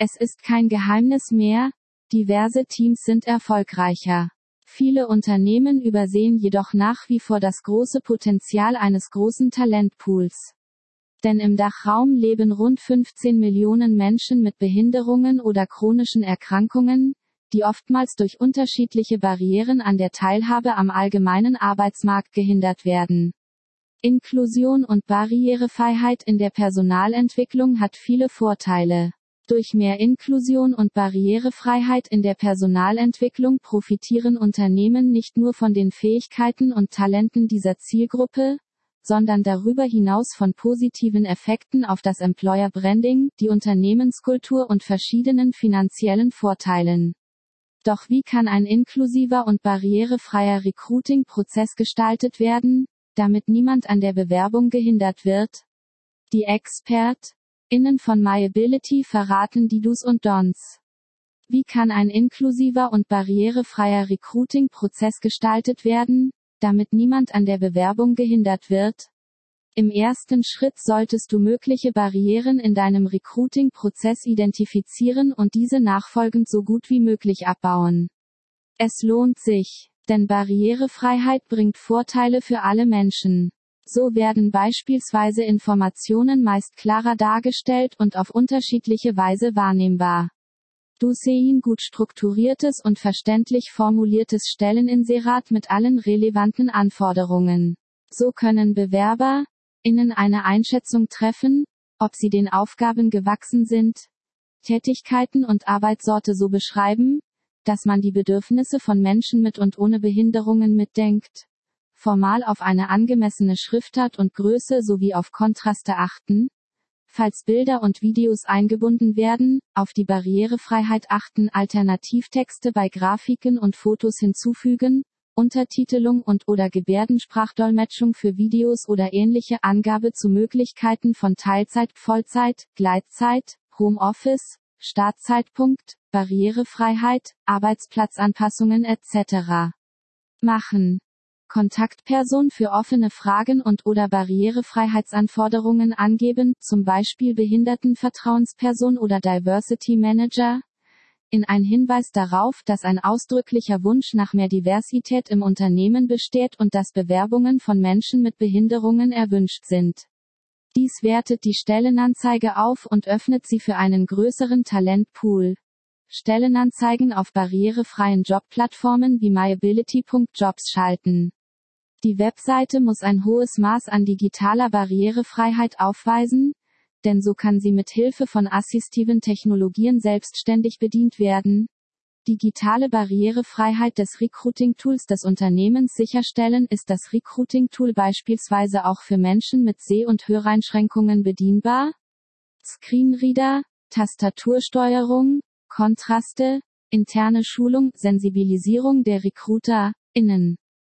Es ist kein Geheimnis mehr, diverse Teams sind erfolgreicher. Viele Unternehmen übersehen jedoch nach wie vor das große Potenzial eines großen Talentpools. Denn im Dachraum leben rund 15 Millionen Menschen mit Behinderungen oder chronischen Erkrankungen, die oftmals durch unterschiedliche Barrieren an der Teilhabe am allgemeinen Arbeitsmarkt gehindert werden. Inklusion und Barrierefreiheit in der Personalentwicklung hat viele Vorteile. Durch mehr Inklusion und Barrierefreiheit in der Personalentwicklung profitieren Unternehmen nicht nur von den Fähigkeiten und Talenten dieser Zielgruppe, sondern darüber hinaus von positiven Effekten auf das Employer Branding, die Unternehmenskultur und verschiedenen finanziellen Vorteilen. Doch wie kann ein inklusiver und barrierefreier Recruiting-Prozess gestaltet werden, damit niemand an der Bewerbung gehindert wird? Die ExpertInnen von MyAbility verraten die Do's und Don'ts. Wie kann ein inklusiver und barrierefreier Recruiting-Prozess gestaltet werden, damit niemand an der Bewerbung gehindert wird? Im ersten Schritt solltest du mögliche Barrieren in deinem Recruiting-Prozess identifizieren und diese nachfolgend so gut wie möglich abbauen. Es lohnt sich, denn Barrierefreiheit bringt Vorteile für alle Menschen. So werden beispielsweise Informationen meist klarer dargestellt und auf unterschiedliche Weise wahrnehmbar. Du sehen gut strukturiertes und verständlich formuliertes Stelleninserat mit allen relevanten Anforderungen. So können BewerberInnen eine Einschätzung treffen, ob sie den Aufgaben gewachsen sind, Tätigkeiten und Arbeitssorte so beschreiben, dass man die Bedürfnisse von Menschen mit und ohne Behinderungen mitdenkt, formal auf eine angemessene Schriftart und Größe sowie auf Kontraste achten, falls Bilder und Videos eingebunden werden, auf die Barrierefreiheit achten, Alternativtexte bei Grafiken und Fotos hinzufügen, Untertitelung und/oder Gebärdensprachdolmetschung für Videos oder ähnliche Angabe zu Möglichkeiten von Teilzeit, Vollzeit, Gleitzeit, Homeoffice, Startzeitpunkt, Barrierefreiheit, Arbeitsplatzanpassungen etc. machen. Kontaktperson für offene Fragen und/oder Barrierefreiheitsanforderungen angeben, zum Beispiel Behindertenvertrauensperson oder Diversity Manager. In ein Hinweis darauf, dass ein ausdrücklicher Wunsch nach mehr Diversität im Unternehmen besteht und dass Bewerbungen von Menschen mit Behinderungen erwünscht sind. Dies wertet die Stellenanzeige auf und öffnet sie für einen größeren Talentpool. Stellenanzeigen auf barrierefreien Jobplattformen wie myability.jobs schalten. Die Webseite muss ein hohes Maß an digitaler Barrierefreiheit aufweisen, denn so kann sie mit Hilfe von assistiven Technologien selbstständig bedient werden. Digitale Barrierefreiheit des Recruiting-Tools des Unternehmens sicherstellen. Ist das Recruiting-Tool beispielsweise auch für Menschen mit Seh- und Höreinschränkungen bedienbar? Screenreader, Tastatursteuerung, Kontraste, interne Schulung, Sensibilisierung der RecruiterInnen.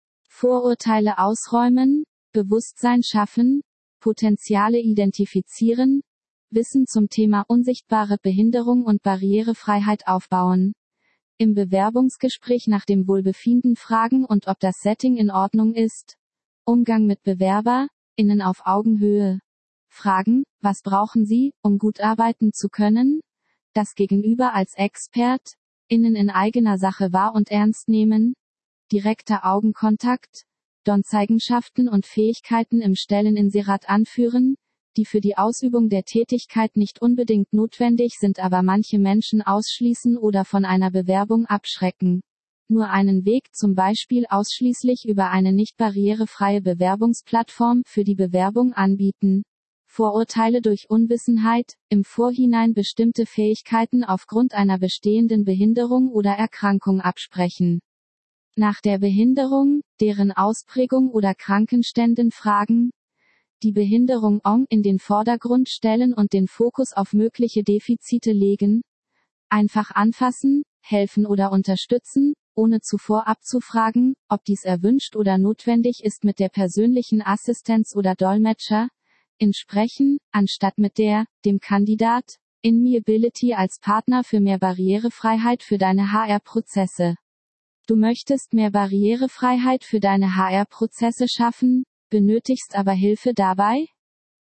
Vorurteile ausräumen, Bewusstsein schaffen, Potenziale identifizieren, Wissen zum Thema unsichtbare Behinderung und Barrierefreiheit aufbauen. Im Bewerbungsgespräch nach dem Wohlbefinden fragen und ob das Setting in Ordnung ist. Umgang mit BewerberInnen auf Augenhöhe. Fragen, was brauchen Sie, um gut arbeiten zu können? Das Gegenüber als ExpertInnen in eigener Sache wahr und ernst nehmen. Direkter Augenkontakt, Don'ts-Eigenschaften und Fähigkeiten im Stelleninserat anführen, die für die Ausübung der Tätigkeit nicht unbedingt notwendig sind, aber manche Menschen ausschließen oder von einer Bewerbung abschrecken. Nur einen Weg, zum Beispiel ausschließlich über eine nicht barrierefreie Bewerbungsplattform, für die Bewerbung anbieten. Vorurteile durch Unwissenheit, im Vorhinein bestimmte Fähigkeiten aufgrund einer bestehenden Behinderung oder Erkrankung absprechen. Nach der Behinderung, deren Ausprägung oder Krankenständen fragen. Die Behinderung in den Vordergrund stellen und den Fokus auf mögliche Defizite legen. Einfach anfassen, helfen oder unterstützen, ohne zuvor abzufragen, ob dies erwünscht oder notwendig ist, mit der persönlichen Assistenz oder Dolmetscher. Sprechen, anstatt mit dem Kandidat. In MyAbility als Partner für mehr Barrierefreiheit für deine HR-Prozesse. Du möchtest mehr Barrierefreiheit für deine HR-Prozesse schaffen, benötigst aber Hilfe dabei?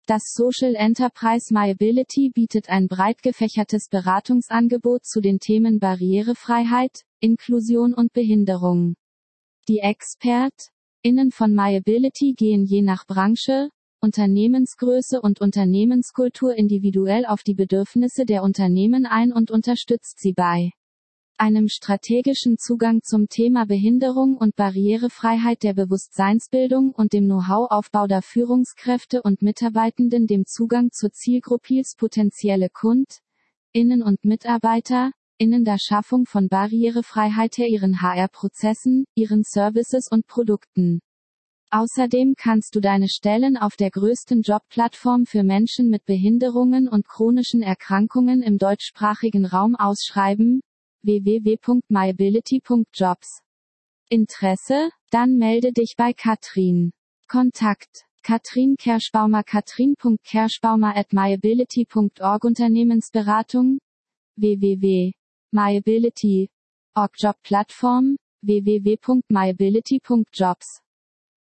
Das Social Enterprise MyAbility bietet ein breit gefächertes Beratungsangebot zu den Themen Barrierefreiheit, Inklusion und Behinderung. Die ExpertInnen von MyAbility gehen je nach Branche, Unternehmensgröße und Unternehmenskultur individuell auf die Bedürfnisse der Unternehmen ein und unterstützt sie bei einem strategischen Zugang zum Thema Behinderung und Barrierefreiheit, der Bewusstseinsbildung und dem Know-how-Aufbau der Führungskräfte und Mitarbeitenden, dem Zugang zur Zielgruppe potenzielle KundInnen und MitarbeiterInnen, der Schaffung von Barrierefreiheit her ihren HR-Prozessen, ihren Services und Produkten. Außerdem kannst du deine Stellen auf der größten Jobplattform für Menschen mit Behinderungen und chronischen Erkrankungen im deutschsprachigen Raum ausschreiben, www.myability.jobs. Interesse? Dann melde dich bei Katrin. Kontakt: Katrin Kerschbaumer, katrin.kerschbaumer@myability.org. Unternehmensberatung: www.myability.org. Jobplattform: www.myability.jobs.